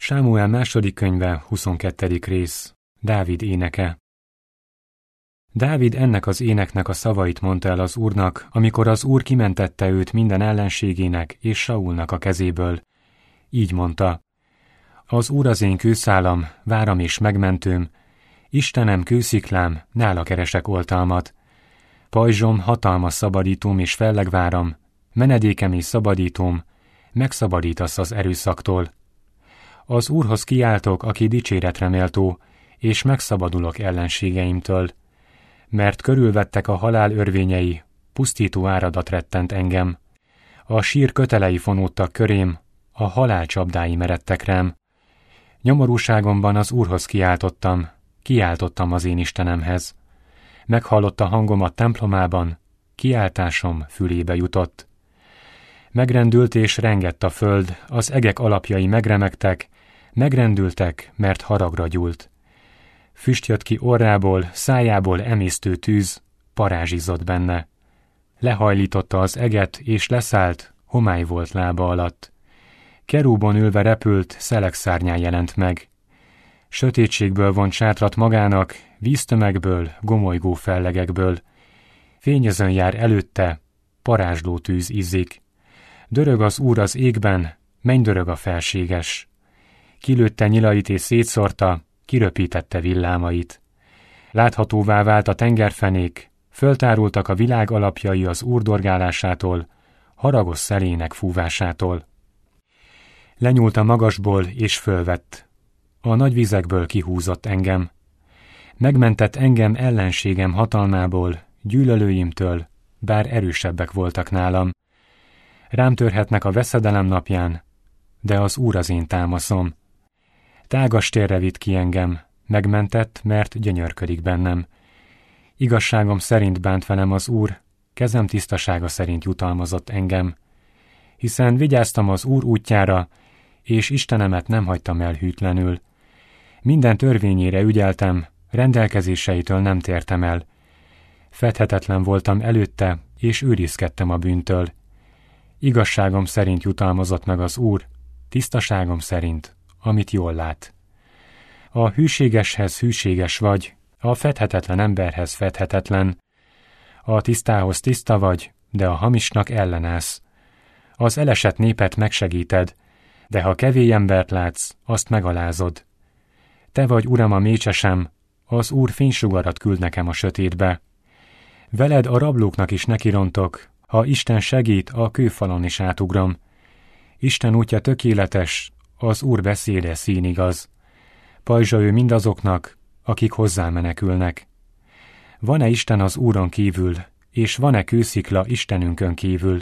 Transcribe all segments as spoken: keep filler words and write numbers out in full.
Sámuel második könyve, huszonkettedik rész. Dávid éneke. Dávid ennek az éneknek a szavait mondta el az Úrnak, amikor az Úr kimentette őt minden ellenségének és Saulnak a kezéből. Így mondta: Az Úr az én kőszálam, váram és megmentőm, Istenem kősziklám, nála keresek oltalmat. Pajzsom, hatalmas szabadítóm és fellegváram, menedékem és szabadítóm, megszabadítasz az erőszaktól. Az Úrhoz kiáltok, aki dicséretre méltó, és megszabadulok ellenségeimtől. Mert körülvettek a halál örvényei, pusztító áradat rettent engem. A sír kötelei fonódtak körém, a halál csapdái meredtek rám. Nyomorúságomban az Úrhoz kiáltottam, kiáltottam az én Istenemhez. Meghallotta hangomat templomában, kiáltásom fülébe jutott. Megrendült és rengett a föld, az egek alapjai megremegtek, megrendültek, mert haragra gyúlt. Füst jött ki orrából, szájából emésztő tűz, parázsizott benne. Lehajlította az eget, és leszállt, homály volt lába alatt. Kerúbon ülve repült, szelekszárnyán jelent meg. Sötétségből vont sátrat magának, víztömegből, gomolygó fellegekből. Fényezön jár előtte, parázsló tűz izzik. Dörög az Úr az égben, mennydörög a felséges. Kilőtte nyilait és szétszórta, kiröpítette villámait. Láthatóvá vált a tengerfenék, föltárultak a világ alapjai az Úr dorgálásától, haragos szelének fúvásától. Lenyúlt a magasból és fölvett. A nagy vizekből kihúzott engem. Megmentett engem ellenségem hatalmából, gyűlölőimtől, bár erősebbek voltak nálam. Rám törhetnek a veszedelem napján, de az Úr az én támaszom. Tágas térre vitt ki engem, megmentett, mert gyönyörködik bennem. Igazságom szerint bánt velem az Úr, kezem tisztasága szerint jutalmazott engem. Hiszen vigyáztam az Úr útjára, és Istenemet nem hagytam el hűtlenül. Minden törvényére ügyeltem, rendelkezéseitől nem tértem el. Fedhetetlen voltam előtte, és őrizkedtem a bűntől. Igazságom szerint jutalmazott meg az Úr, tisztaságom szerint, amit jól lát. A hűségeshez hűséges vagy, a fedhetetlen emberhez fedhetetlen. A tisztához tiszta vagy, de a hamisnak ellenállsz. Az elesett népet megsegíted, de ha kevély embert látsz, azt megalázod. Te vagy, Uram, a mécsesem, az Úr fénysugarat küld nekem a sötétbe. Veled a rablóknak is nekirontok, ha Isten segít, a kőfalon is átugrom. Isten útja tökéletes, az Úr beszéde színigaz. Pajzsa ő mindazoknak, akik hozzá menekülnek. Van-e Isten az Úron kívül, és van-e kőszikla Istenünkön kívül?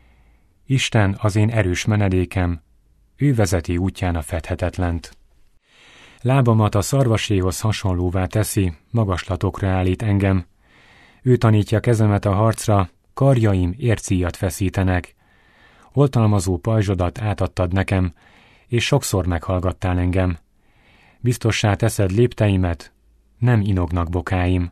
Isten az én erős menedékem, ő vezeti útján a fedhetetlent. Lábamat a szarvaséhoz hasonlóvá teszi, magaslatokra állít engem. Ő tanítja kezemet a harcra, karjaim ércíjat feszítenek. Oltalmazó pajzsodat átadtad nekem, és sokszor meghallgattál engem. Biztossá teszed lépteimet, nem inognak bokáim.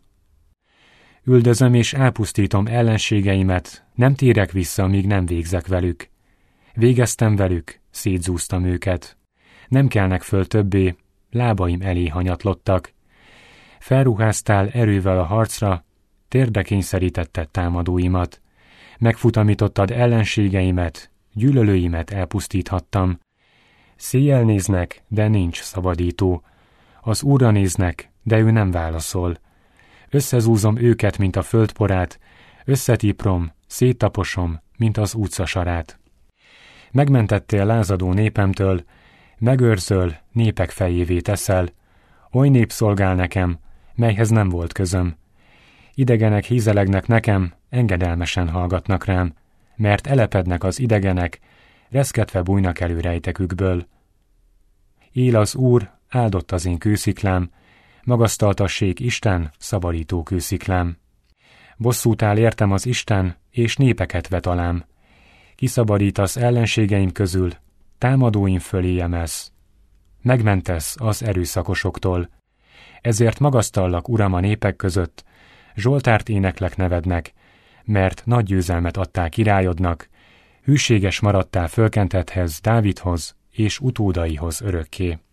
Üldözöm és elpusztítom ellenségeimet, nem térek vissza, míg nem végzek velük. Végeztem velük, szétzúztam őket. Nem kelnek föl többé, lábaim elé hanyatlottak. Felruháztál erővel a harcra, térdre kényszerítetted támadóimat. Megfutamítottad ellenségeimet, gyűlölőimet elpusztíthattam. Széjjel néznek, de nincs szabadító. Az Úrra néznek, de ő nem válaszol. Összezúzom őket, mint a földporát, összetíprom, széttaposom, mint az utcasarát. Megmentettél lázadó népemtől, megőrzöl, népek fejévé teszel. Oly nép szolgál nekem, melyhez nem volt közöm. Idegenek hízelegnek nekem, engedelmesen hallgatnak rám, mert elepednek az idegenek, reszketve bújnak elő rejtekükből. Él az Úr, áldott az én kősziklám, magasztaltassék Isten, szabadító kősziklám. Bosszút áll értem az Isten, és népeket vet alám. Kiszabadítasz ellenségeim közül, támadóim fölé emelsz. Megmentesz az erőszakosoktól. Ezért magasztallak, Uram, a népek között, Zsoltárt éneklek nevednek, mert nagy győzelmet adtál királyodnak, hűséges maradtál fölkentethez, Dávidhoz és utódaihoz örökké.